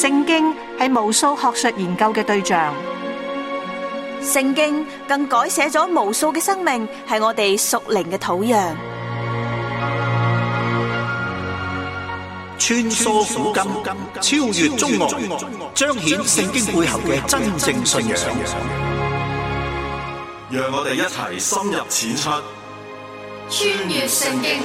聖經係無數學術研究嘅對象， 聖經更改寫咗無數嘅生命，係我哋屬靈嘅土壤。 穿梭古今，超越中外，彰顯聖經背後嘅真正信仰。 讓我哋一齊深入淺出， 穿越聖經。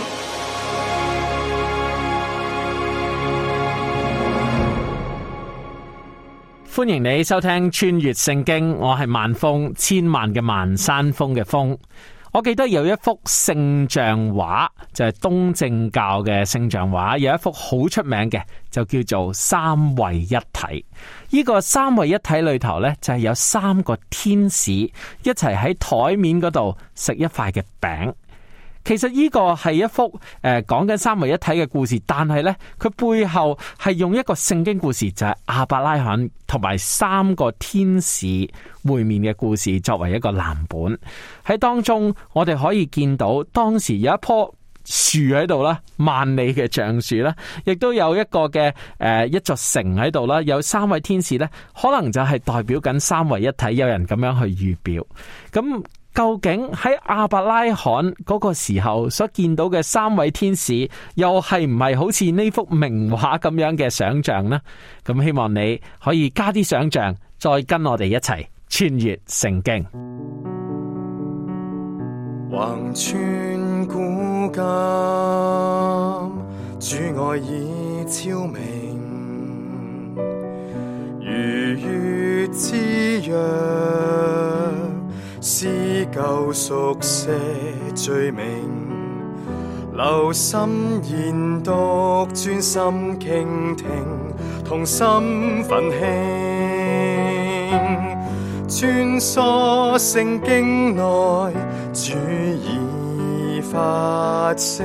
歡迎你收聽穿越聖經，我係萬峰，千萬嘅萬，山峰嘅峰。我記得有一幅聖像畫，就係東正教嘅聖像畫，有一幅好出名嘅，就叫做三位一體。呢個三位一體裏頭呢，就係有三個天使一齊喺台面嗰度食一塊嘅餅。其實呢個係一幅講緊三位一體嘅故事，但係呢，佢背後係用一個聖經故事，就係亞伯拉罕同埋三個天使會面嘅故事作為一個藍本。喺當中我哋可以見到當時有一棵樹喺度啦，萬里嘅橡樹啦，亦都有一個嘅一座城喺度啦，有三位天使呢，可能就係代表緊三位一體，有人咁樣去預表。咁究竟喺亞伯拉罕嗰個時候所見到嘅三位天使，又係唔係好似呢幅名畫咁樣嘅想象呢？咁希望你可以加啲想象，再跟我哋一齊穿越聖經。 橫穿古今，主愛已昭明，如月之約，是救贖些罪名，留心研讀，專心傾聽，同心奮興，穿梭聖經內，主已發聲，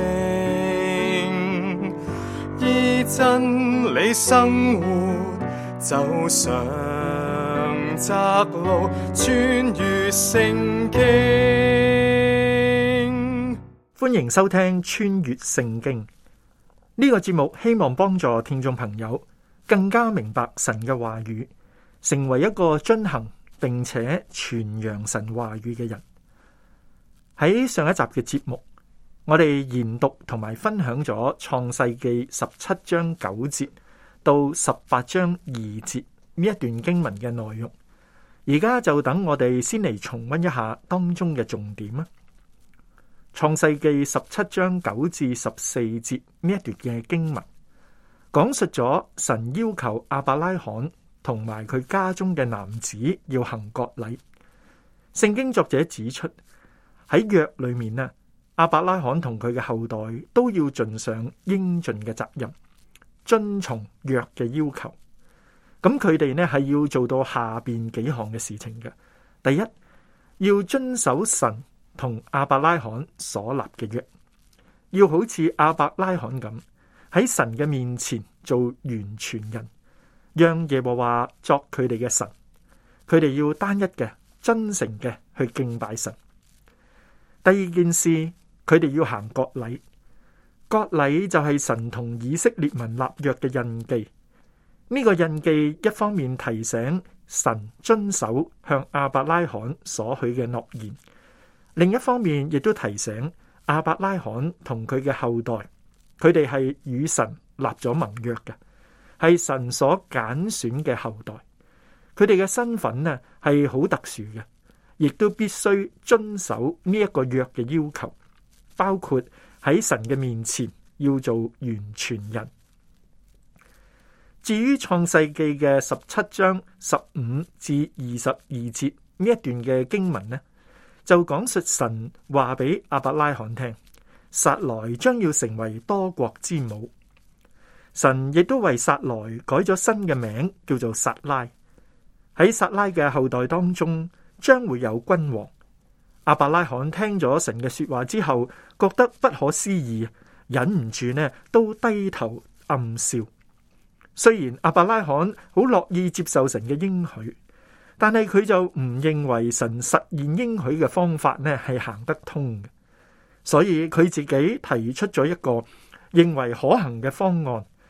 依真理生活，走上窄路，穿越聖經。 歡迎收聽穿越聖經呢個節目，希望幫助聽眾朋友更加明白神嘅話語，成為一個遵行並且傳揚神話語嘅人。喺上一集嘅節目，我哋研讀同埋分享咗創世記17章9節到18章2節呢一段經文嘅內容。而家就等我哋先嚟重溫一下當中嘅重點啊！創世記17章9至14節呢一段嘅經文，講述咗神要求亞伯拉罕同埋佢家中嘅男子要行割禮。聖經作者指出，喺約裏面啊，亞伯拉罕同佢嘅後代都要盡上應盡嘅責任，遵從約嘅要求。咁佢哋呢係要做到下邊幾項嘅事情嘅。第一，要遵守神同亞伯拉罕所立嘅約，要好似亞伯拉罕咁喺神嘅面前做完全人，讓耶和華作佢哋嘅神。佢哋要單一嘅、真誠嘅去敬拜神。第二件事，佢哋要行割禮。割禮就係神同以色列民立約嘅印記。呢個印記一方面提醒神遵守向亞伯拉罕所許嘅諾言，另一方面亦都提醒亞伯拉罕同佢嘅後代，佢哋係與神立咗盟約嘅，係神所揀選嘅後代。佢哋嘅身份呢係好特殊嘅，亦都必須遵守呢一個約嘅要求，包括喺神嘅面前要做完全人。至於創世記嘅17章15至22節呢一段嘅經文呢，就講述神話俾亞伯拉罕聽，撒萊將要成為多國之母。神亦都為撒萊改咗新嘅名，叫做撒拉。喺撒拉嘅後代當中，將會有君王。亞伯拉罕聽咗神嘅說話之後，覺得不可思議，忍唔住呢都低頭暗笑。雖然亞伯拉罕好樂意接受神嘅應許，但係佢就唔認為神實現應許嘅方法呢係行得通嘅，所以佢自己提出咗一個認為可行嘅方案，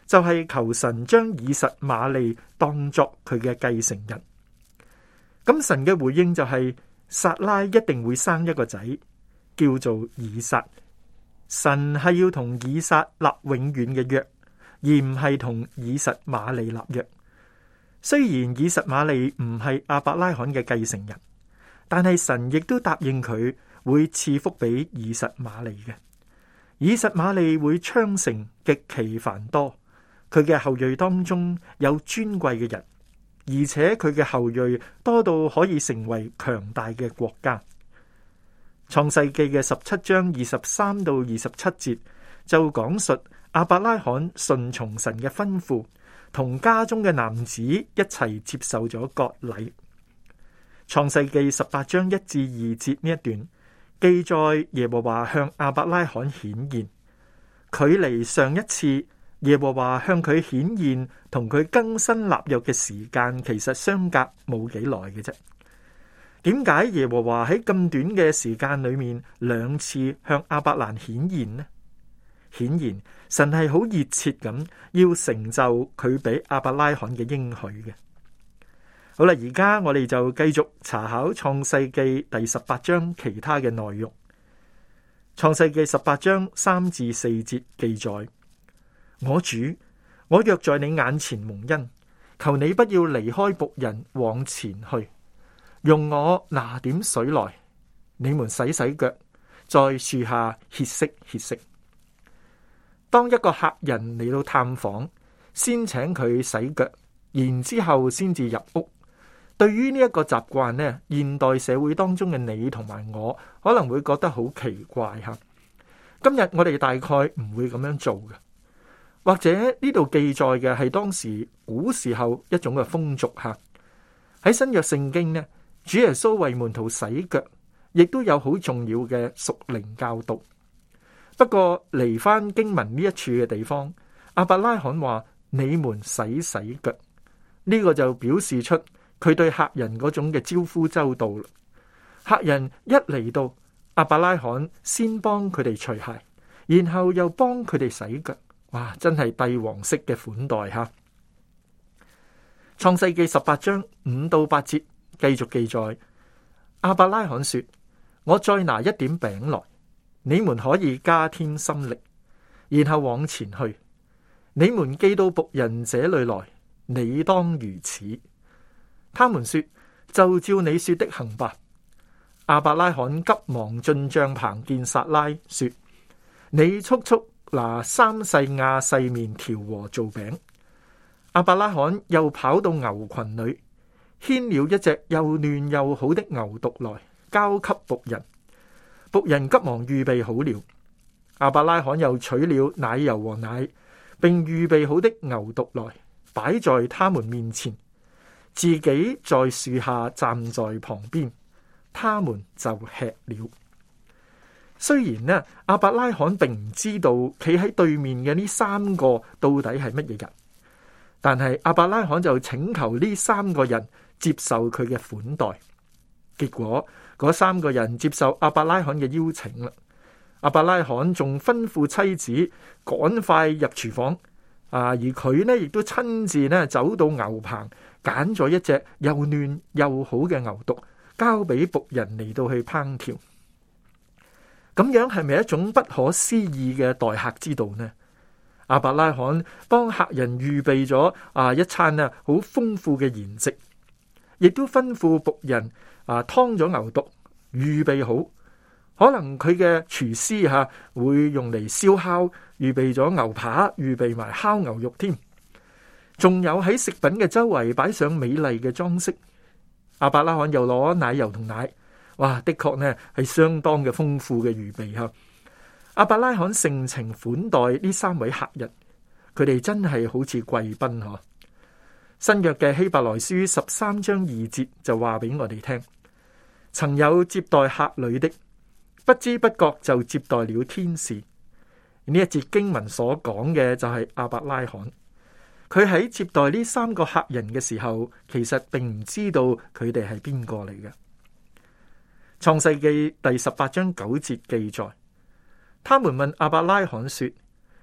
就係求神將以實瑪利當作佢嘅繼承人。咁神嘅回應就係撒拉一定會生一個仔，叫做以撒。神係要同以撒立永遠嘅約，而唔係同以實瑪利立約。雖然以實瑪利唔係亞伯拉罕嘅繼承人，但係神亦都答應佢會賜福俾以實瑪利嘅。以實瑪利會昌盛極其繁多，佢嘅後裔當中有尊貴嘅人，而且佢嘅後裔多到可以成為強大嘅國家。創世記嘅17章23到27節就講述亞伯拉罕順從神嘅吩咐，同家中嘅男子一齊接受咗割禮。創世記18章1至2節呢一段記載耶和華向亞伯拉罕顯現，距離上一次耶和華向佢顯現同佢更新立約嘅時間，其實相隔冇幾耐嘅啫。點解耶和華喺咁短嘅時間裏面兩次向亞伯蘭顯現呢？顯然神係好熱切咁要成就佢俾亞伯拉罕嘅應許嘅。好啦，而家我哋就繼續查考創世記第18章其他嘅內容。創世記18章3至4節記載：我主，我若在你眼前蒙恩，求你不要離開僕人往前去，容我拿點水來，你們洗洗腳，在樹下歇息歇息。當一個客人嚟到探訪，先請佢洗腳，然之後先至入屋。對於呢一個習慣呢，現代社會當中嘅你同埋我可能會覺得好奇怪吓。今日我哋大概唔會咁樣做嘅，或者呢度記載嘅係當時古時候一種嘅風俗吓。喺新約聖經呢，主耶穌為門徒洗腳，亦都有好重要嘅屬靈教導。不過嚟翻經文呢一處嘅地方，亞伯拉罕話你們洗洗腳，呢個就表示出佢對客人嗰種嘅招呼周到啦。客人一嚟到，亞伯拉罕先幫佢哋除鞋，然後又幫佢哋洗腳。哇，真係帝王式嘅款待吓。創世記18章5到8節繼續記載，亞伯拉罕說：我再拿一點餅來，你們可以加添心力，然後往前去。你們寄到僕人這裏來，你當如此。他們說：就照你說的行吧。亞伯拉罕急忙進帳棚見撒拉，說：你速速拿3細亞細麵調和做餅。亞伯拉罕又跑到牛群裏，牽了一隻又嫩又好的牛犢來，交給僕人。僕人急忙預備好了。亞伯拉罕又取了奶油和奶，並預備好的牛犢來，擺在他們面前，自己在樹下站在旁邊，他們就吃了。雖然呢，亞伯拉罕並唔知道企喺對面嘅呢3個到底係乜嘢人，但係亞伯拉罕就請求呢3個人接受佢嘅款待。結果嗰3個人接受亞伯拉罕嘅邀請啦。亞伯拉罕仲吩咐妻子趕快入廚房，而佢呢亦都親自呢走到牛棚，揀咗一隻又嫩又好嘅牛犢，交俾僕人嚟到去烹調。咁樣係咪一種不可思議嘅待客之道呢？亞伯拉罕幫客人預備咗一餐好豐富嘅筵席，亦都吩咐僕人劏咗牛犢，預備好。可能佢嘅廚師會用嚟燒烤，預備咗牛扒，預備埋烤牛肉添。仲有喺食品嘅周圍擺上美麗嘅裝飾。亞伯拉罕又攞奶油同奶，哇，的確呢係相當嘅豐富嘅預備吓。亞伯拉罕盛情款待呢3位客人，佢哋真係好似貴賓嗬。新約嘅希伯來書13章2節就話俾我哋聽，曾有接待客旅的，不知不覺就接待了天使。呢一節經文所講嘅就係亞伯拉罕，佢喺接待呢3個客人嘅時候，其實並唔知道佢哋係邊個嚟嘅。創世記第18章9節記載，他們問亞伯拉罕說：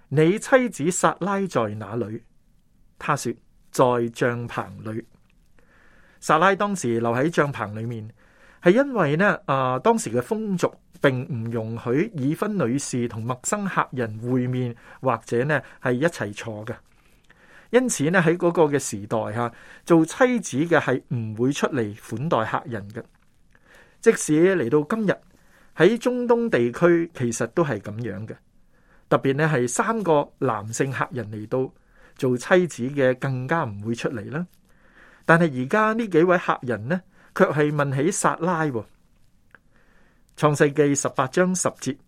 你妻子撒拉在哪裏？他說，在帳棚裏。撒拉當時留喺帳棚裏面，係因為呢當時嘅風俗並唔容許已婚女士同陌生客人會面，或者呢係一齊坐嘅。因此呢，喺嗰個嘅時代做妻子嘅係唔會出嚟款待客人嘅。即使嚟到今日喺中東地區，其實都係咁樣嘅。特別呢係3個男性客人嚟到做妻子嘅，更加唔會出嚟啦。但係而家呢幾位客人呢，卻係問起撒拉。創世記18章10節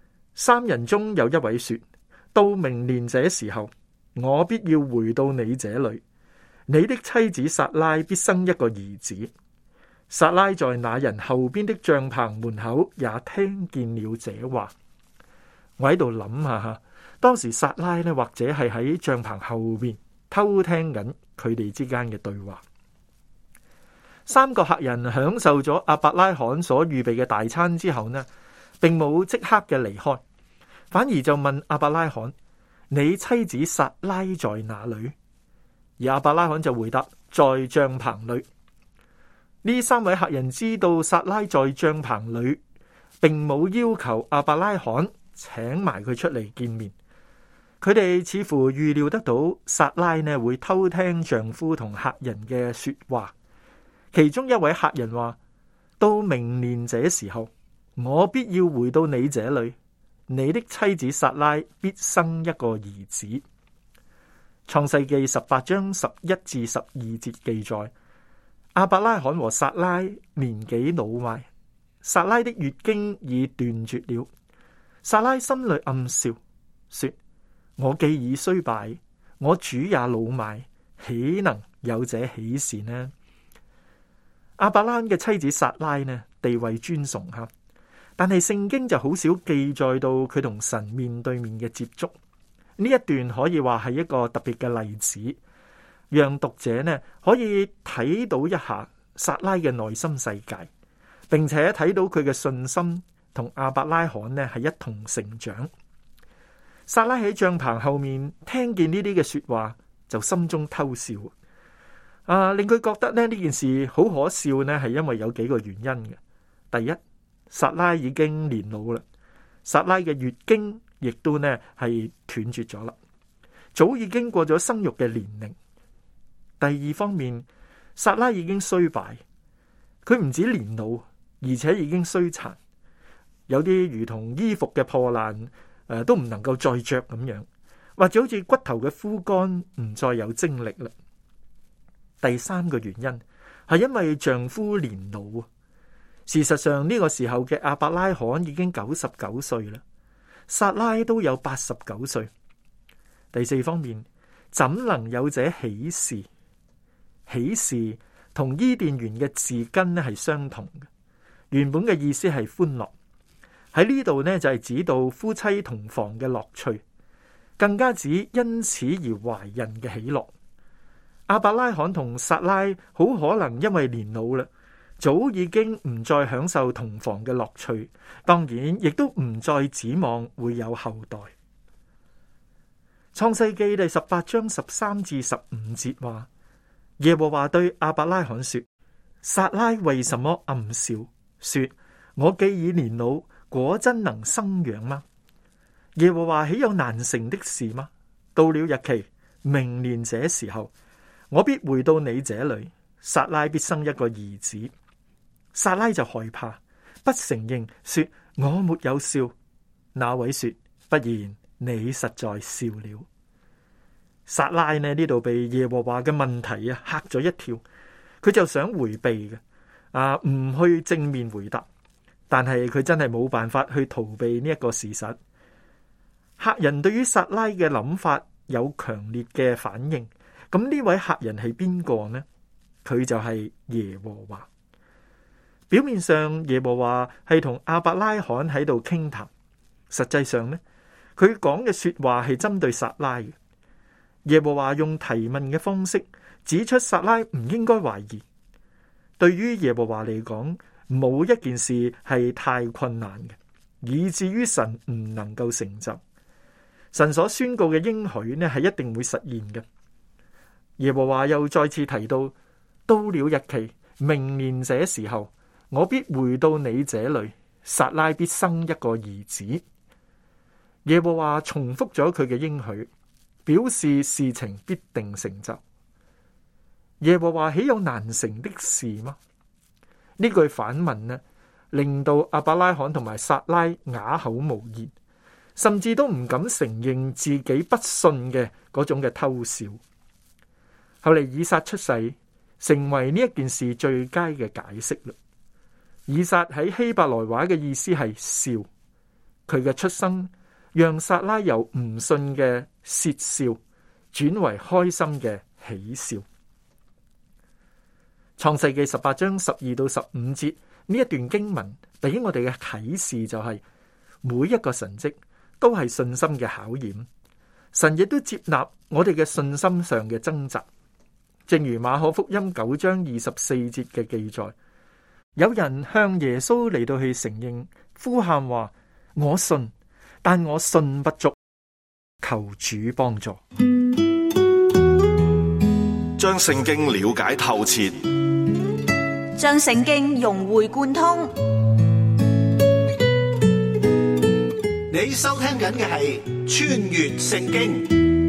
，3人中有一位說，到明年這時候，我必要回到你這裏，你的妻子撒拉必生一個兒子。撒拉在那人後邊的帳棚門口也聽見了這話。我喺度諗下，當時撒拉呢，或者係喺帳棚後邊偷聽緊佢哋之間嘅對話。3個客人享受咗亞伯拉罕所預備嘅大餐之後呢，並冇即刻嘅離開，反而就問亞伯拉罕，你妻子撒拉在哪裏？而亞伯拉罕就回答，在帳棚裏。呢3位客人知道撒拉在帳棚裏，並冇要求亞伯拉罕請埋佢出嚟見面。佢哋似乎預料得到撒拉呢會偷聽丈夫同客人嘅說話。其中一位客人話，到明年這時候，我必要回到你這裏，你的妻子撒拉必生一個兒子。創世記18章11至12節記載，亞伯拉罕和撒拉年紀老邁，撒拉的月經已斷絕了。撒拉心裏暗笑，說，我既已衰敗，我主也老邁，豈能有這喜事呢？亞伯拉罕嘅妻子撒拉呢，地位尊崇吓，但係聖經就好少記載到佢同神面對面嘅接觸。呢一段可以話係一個特別嘅例子，讓讀者呢可以睇到一下撒拉嘅內心世界，並且睇到佢嘅信心同亞伯拉罕呢係一同成長。撒拉喺帳棚後面聽見呢啲嘅說話，就心中偷笑。令佢覺得呢件事好可笑呢，係因為有幾個原因嘅。第一，撒拉已經年老啦，撒拉嘅月經亦都呢係斷絕咗啦，早已經過咗生育嘅年齡。第二方面，撒拉已經衰敗，佢唔止年老，而且已經衰殘，有啲如同衣服嘅破爛，都唔能夠再着咁樣，或者好似骨頭嘅枯乾，唔再有精力啦。第三個原因係因為丈夫年老啊。事實上呢個時候嘅亞伯拉罕已經99歲啦，撒拉都有89歲。第四方面，怎能有這喜事？喜事同伊甸園嘅字根呢係相同嘅，原本嘅意思係歡樂。喺呢度呢就係指到夫妻同房嘅樂趣，更加指因此而懷孕嘅喜樂。亞伯拉罕同撒拉好可能因為年老啦，早已經唔再享受同房嘅樂趣，當然亦都唔再指望會有後代。創世記第18章13至15節話，耶和華對亞伯拉罕說，撒拉為什麼暗笑，說我既已年老，果真能生養嗎？耶和華豈有難成的事嗎？到了日期，明年這時候，我必回到你這裏，撒拉必生一個兒子。撒拉就害怕，不承認，說我沒有笑。那位說，不然你實在笑了。撒拉呢度被耶和華嘅問題嚇咗一跳，佢就想回避嘅，唔去正面回答，但係佢真係冇辦法去逃避呢一個事實。客人對於撒拉嘅諗法有強烈嘅反應。咁呢位客人係邊個呢？佢就係耶和華。表面上耶和華係同亞伯拉罕喺度傾談，實際上呢，佢講嘅說話係針對撒拉嘅。耶和華用提問嘅方式指出撒拉唔應該懷疑。對於耶和華嚟講，冇一件事係太困難嘅，以至於神唔能夠成就。 神所宣告嘅應許呢，係一定會實現嘅。耶和華又再次提到，到了日期，明年這時候，我必回到你這裏，撒拉必生一個兒子。耶和華重複咗佢嘅應許，表示事情必定成就。耶和華豈有難成的事嗎？呢句反問呢，令到亞伯拉罕同埋撒拉啞口無言，甚至都唔敢承認自己不信嘅嗰種嘅偷笑。後嚟以撒出世，成為呢一件事最佳嘅解釋啦。以撒喺希伯來話嘅意思係笑，佢嘅出生讓撒拉由唔信嘅竊笑轉為開心嘅喜笑。創世記18章12到15節呢一段經文俾我哋嘅啟示就係，每一個神蹟都係信心嘅考驗，神亦都接納我哋嘅信心上嘅掙扎。正如馬可福音9章24節嘅記載，有人向耶穌嚟到去承認，呼喊話：我信，但我信不足，求主幫助。 將聖經了解透徹， 將聖經融會貫通。 你收聽緊嘅係穿越聖經。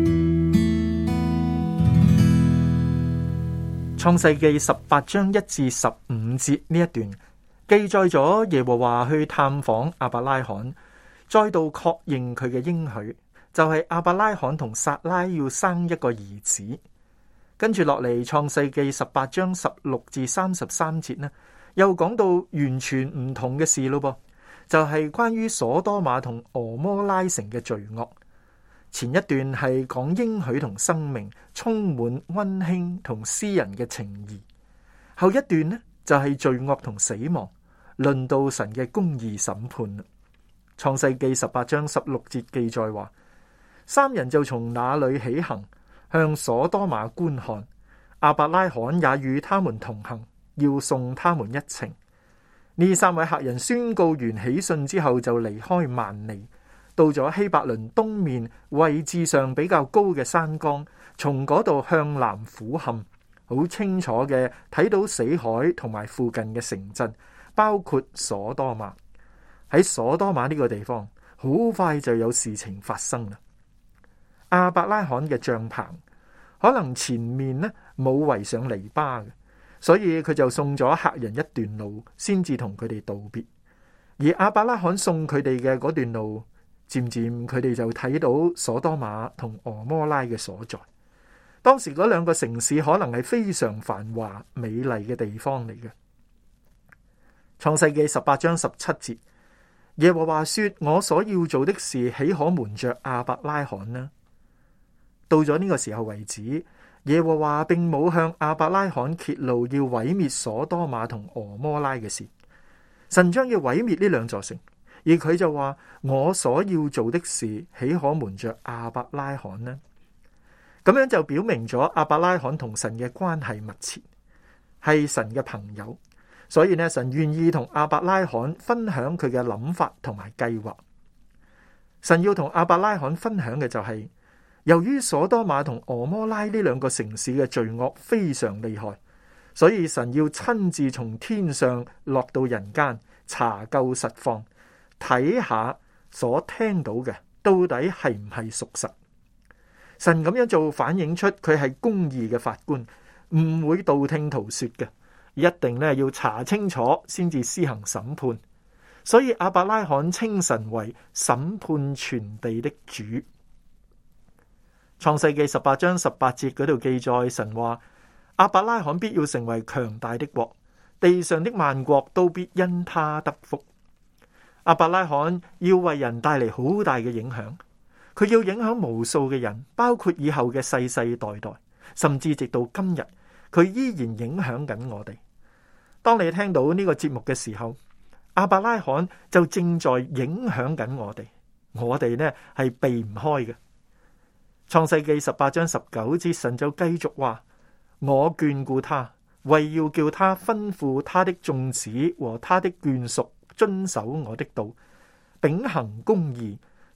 創世記18章1至15節呢一段記載咗耶和華去探訪亞伯拉罕，再度確認佢嘅應許，就係亞伯拉罕同撒拉要生一個兒子。跟住落嚟，創世記18章16至33節呢，又講到完全唔同嘅事咯噃，就係關於所多瑪同俄摩拉城嘅罪惡。前一段係講應許同生命，充滿溫馨同私人嘅情誼。後一段呢就係罪惡同死亡，論到神嘅公義審判啦。創世記18章16節記載話，三人就從那裏起行，向所多瑪觀看，亞伯拉罕也與他們同行，要送他們一程。呢三位客人宣告完喜訊之後，就離開萬里，到咗希伯倫東面位置上比較高嘅山崗，從嗰度向南俯瞰，好清楚嘅睇到死海同埋附近嘅城鎮，包括所多瑪。喺所多瑪呢個地方，好快就有事情發生啦。亞伯拉罕嘅帳篷可能前面呢冇圍上籬笆嘅，所以佢就送咗客人一段路，先至同佢哋道別。而亞伯拉罕送佢哋嘅嗰段路，漸漸佢哋就睇到所多瑪同俄摩拉嘅所在。當時嗰兩個城市可能係非常繁華美麗嘅地方嚟嘅。創世記18章17節，耶和華說：我所要做的事，豈可瞞着亞伯拉罕呢？到咗呢個時候為止，耶和華並冇向亞伯拉罕揭露要毀滅所多瑪同俄摩拉嘅事。神將要毀滅呢兩座城，而佢就話：我所要做的事，豈可瞞着亞伯拉罕呢？咁樣就表明咗亞伯拉罕同神嘅關係密切，係神嘅朋友。所以呢，神願意同亞伯拉罕分享佢嘅諗法同埋計劃。神要同亞伯拉罕分享嘅就係，由於所多瑪同俄摩拉呢兩個城市嘅罪惡非常厲害，所以神要親自從天上落到人間，查究實況，睇下所聽到嘅到底係唔係屬實。神咁樣做反映出佢係公義嘅法官，唔會道聽途說嘅，一定咧要查清楚先至施行審判。所以亞伯拉罕稱神為審判全地的主。創世記18章18節嗰度記載，神話亞伯拉罕必要成為強大的國，地上的萬國都必因他得福。亞伯拉罕要為人帶嚟好大嘅影響，佢要影響無數嘅人，包括以後嘅世世代代，甚至直到今日，佢依然影響緊我哋。當你聽到呢個節目嘅時候，亞伯拉罕就正在影響緊我哋，我哋呢係避唔開嘅。創世記18章19節，神就繼續話：我眷顧他，為要叫他吩咐他的眾子和他的眷屬遵守我的道，秉行公義，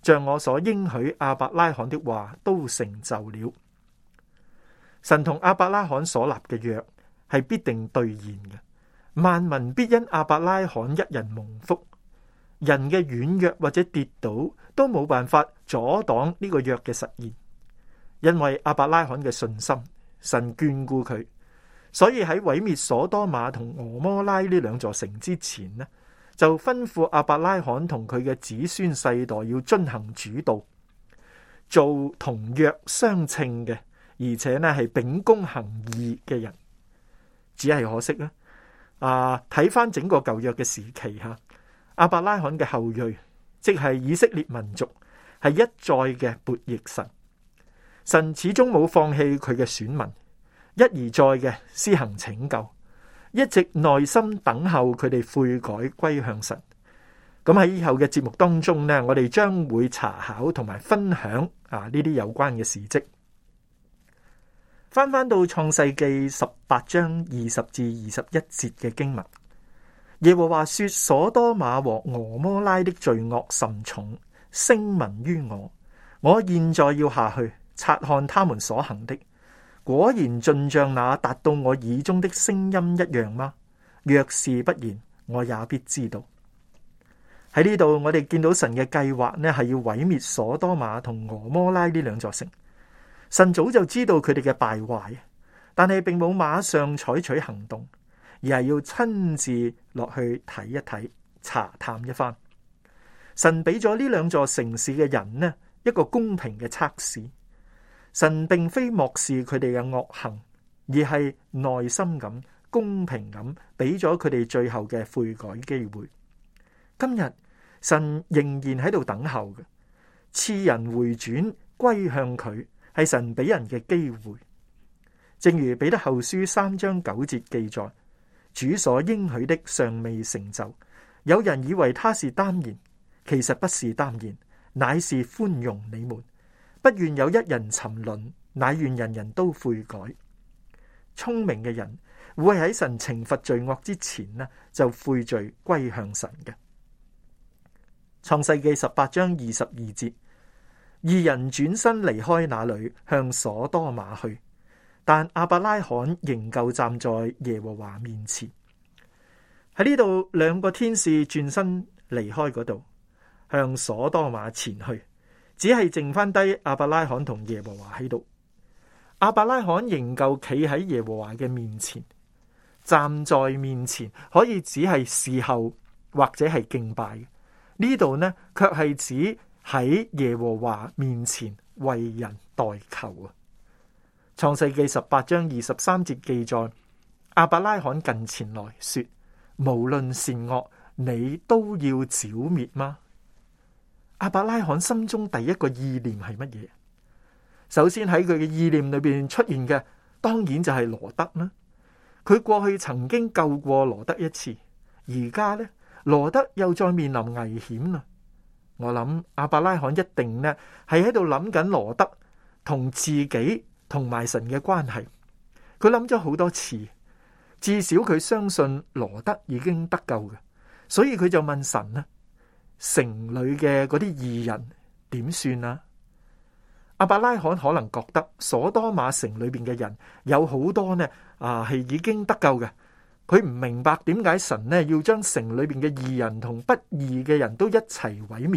像我所應許亞伯拉罕的話都成就了。神同亞伯拉罕所立嘅約係必定兌現嘅，萬民必因亞伯拉罕一人蒙福。人嘅軟弱或者跌倒都冇辦法阻擋呢個約嘅實現，因為亞伯拉罕嘅信心，神眷顧佢，所以喺毀滅所多瑪同俄摩拉呢兩座城之前呢，就吩咐亞伯拉罕同佢嘅子孫世代要遵行主道，做同約相稱嘅，而且呢係秉公行義嘅人。只係可惜咧，睇翻整個舊約嘅時期吓，亞伯拉罕嘅後裔，即係以色列民族，係一再嘅悖逆神。神始終冇放棄佢嘅選民，一而再嘅施行拯救，一直耐心等候佢哋悔改歸向神。咁喺以後嘅節目當中呢，我哋將會查考同埋分享呢啲有關嘅事蹟。翻到創世記18章20至21節嘅經文，耶和華說：所多瑪和俄摩拉的罪惡甚重，聲聞於我。我現在要下去察看他們所行的，果然盡像那達到我耳中的聲音一樣嗎？若是不然，我也必知道。喺呢度，我哋見到神嘅計劃呢，係要毀滅所多瑪同俄摩拉呢兩座城。神早就知道佢哋嘅敗壞，但係並冇馬上採取行動，而係要親自落去睇一睇，查探一番。神俾咗呢兩座城市嘅人呢一個公平嘅測試。神並非漠視佢哋嘅惡行，而係耐心咁、公平咁俾咗佢哋最後嘅悔改機會。今日神仍然喺度等候嘅，賜人回轉歸向佢。係神俾人嘅機會，正如彼得後書3章9節記載，主所應許的尚未成就，有人以為他是耽延，其實不是耽延，乃是寬容你們，不願有一人沉淪，乃願人人都悔改。聰明嘅人會喺神懲罰罪惡之前呢，就悔罪歸向神嘅。創世記18章22節。二人轉身離開那裏，向所多瑪去，但亞伯拉罕仍舊站在耶和華面前。喺呢度，兩個天使轉身離開嗰度，向所多瑪前去，只係剩翻低亞伯拉罕同耶和華喺度。亞伯拉罕仍舊企喺耶和華嘅面前，站在面前可以只係侍候或者係敬拜。呢度呢，卻係指喺耶和華面前為人代求啊！創世記18章23節記載，亞伯拉罕近前來說：無論善惡，你都要剿滅嗎？亞伯拉罕心中第一個意念係乜嘢？首先喺佢嘅意念裏邊出現嘅，當然就係羅得啦。佢過去曾經救過羅德一次，而家呢，羅德又再面臨危險啦。我諗亞伯拉罕一定呢係喺度諗緊羅德同自己同埋神嘅關係，佢諗咗好多次，至少佢相信羅德已經得救嘅，所以佢就問神啊：城裏嘅嗰啲義人點算啊？亞伯拉罕可能覺得所多瑪城裏邊嘅人有好多呢係已經得救嘅。佢唔明白點解神呢要將城裏邊嘅義人同不義嘅人都一齊毀滅。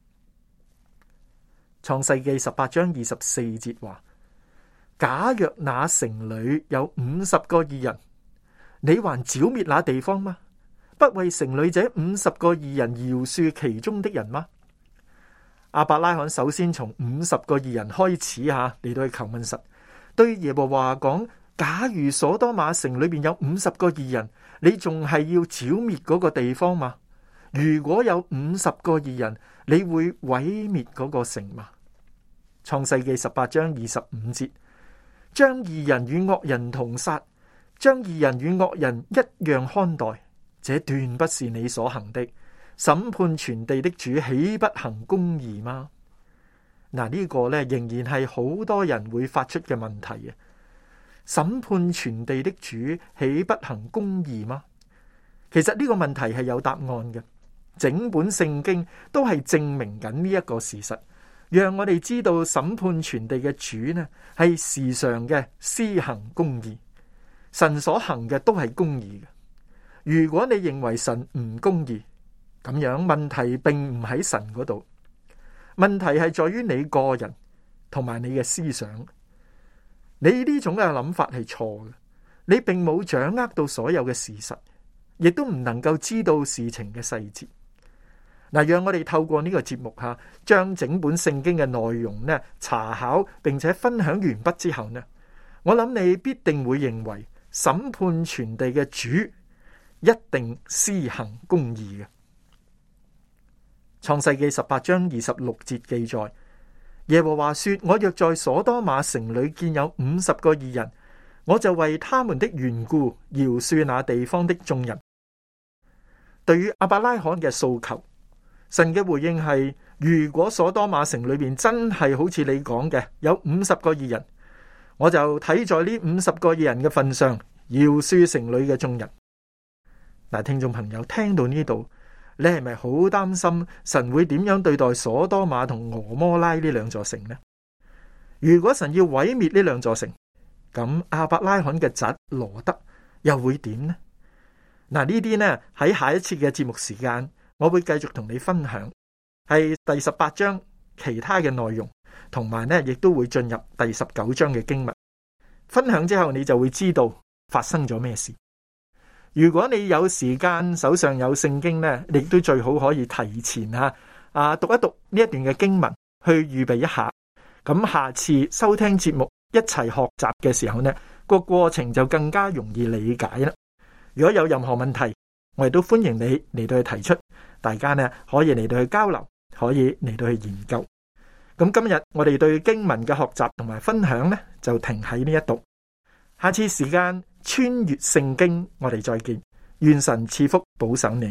創世記18章24節話：假若那城裏有50個義人，你還剿滅那地方嗎？不為城裏這50個義人饒恕其中的人嗎？亞伯拉罕首先從50個義人開始嚟到去求問神，對耶和華講：假如所多瑪城裏邊有50個義人，你仲係要剿滅嗰個地方嗎？如果有50個義人，你會毀滅嗰個城嗎？創世記18章25節，將義人與惡人同殺，將義人與惡人一樣看待，這斷不是你所行的。審判全地的主豈不行公義嗎？嗱，呢個呢仍然係好多人會發出嘅問題啊！審判全地的主豈不行公義嗎？其實呢個問題係有答案嘅。 整本聖經都係證明緊呢一個事實，讓我哋知道審判全地嘅主呢係時常嘅施行公義，神所行嘅都係公義嘅。如果你認為神唔公義，咁樣問題並唔喺神嗰度，問題係在於你個人同埋你嘅思想。你呢種嘅諗法係錯嘅，你並冇掌握到所有嘅事實，亦都唔能夠知道事情嘅細節。嗱，讓我哋透過呢個節目下，將整本聖經嘅內容呢查考，並且分享完畢之後呢，我諗你必定會認為審判全地嘅主一定施行公義嘅。創世記18章26節記載，耶和華說：我若在所多瑪城裏見有50個義人，我就為他們的緣故饒恕那地方的眾人。對於亞伯拉罕嘅訴求，神嘅回應係：如果所多瑪城裏邊真係好似你講嘅有50個義人，我就睇在呢50個義人嘅份上饒恕城裏嘅眾人。嗱，聽眾朋友聽到呢度，你係咪好擔心神會點樣對待所多瑪同俄摩拉呢兩座城呢？如果神要毀滅呢兩座城，咁亞伯拉罕嘅侄羅德又會點呢？嗱，呢啲呢喺下一次嘅節目時間，我會繼續同你分享，係第18章其他嘅內容，同埋呢亦都會進入第19章嘅經文。分享之後，你就會知道發生咗咩事。如果你有時間，手上有聖經呢，你都最好可以提前讀一讀呢一段嘅經文，去預備一下。咁下次收聽節目一齊學習嘅時候呢，個過程就更加容易理解啦。如果有任何問題，我亦都歡迎你嚟到去提出，大家呢可以嚟到去交流，可以嚟到去研究。咁今日我哋對經文嘅學習同埋分享呢，就停喺呢一度。下次時間穿越聖經，我哋再見。願神賜福保守你。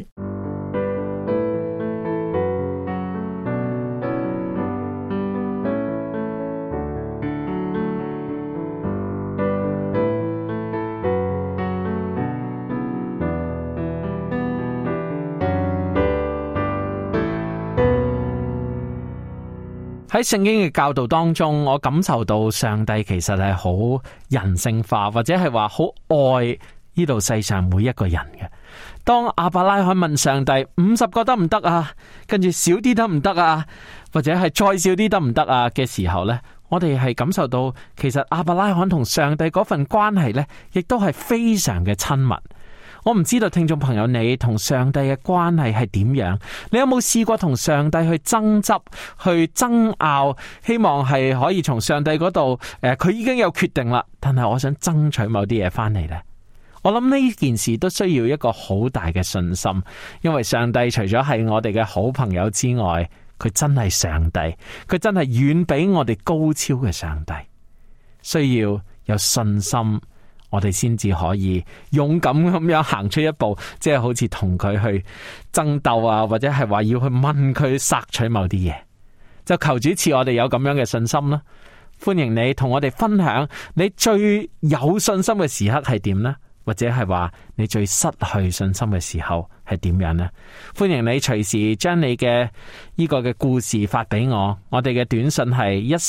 喺聖經嘅教導當中，我感受到上帝其實係好人性化，或者係話好愛呢度世上每一個人嘅。當亞伯拉罕問上帝50個得唔得啊？跟住少啲得唔得啊？或者係再少啲得唔得啊？嘅時候呢，我哋係感受到其實亞伯拉罕同上帝嗰份關係呢，亦都係非常嘅親密。我唔知道聽眾朋友你同上帝嘅關係係點樣？你有冇試過同上帝去爭執、去爭拗？希望係可以從上帝嗰度，佢已經有決定啦，但係我想爭取某啲嘢翻嚟呢。我諗呢件事都需要一個好大嘅信心，因為上帝除咗係我哋嘅好朋友之外，佢真係上帝，佢真係遠比我哋高超嘅上帝。需要有信心，我哋先至可以勇敢咁樣行出一步，即係好似同佢去爭鬥啊，或者係話要去問佢索取某啲嘢，就求主賜我哋有咁樣嘅信心啦。歡迎你同我哋分享你最有信心嘅時刻係點呢？或者係話你最失去信心嘅時候係點樣呢？歡迎你隨時將你嘅呢個嘅故事發俾我，我哋嘅短信係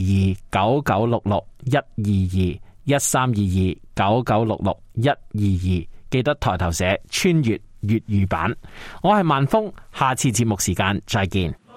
132299661122。132299661122，記得抬頭寫穿越粵語版。我係萬峰，下次節目時間再見。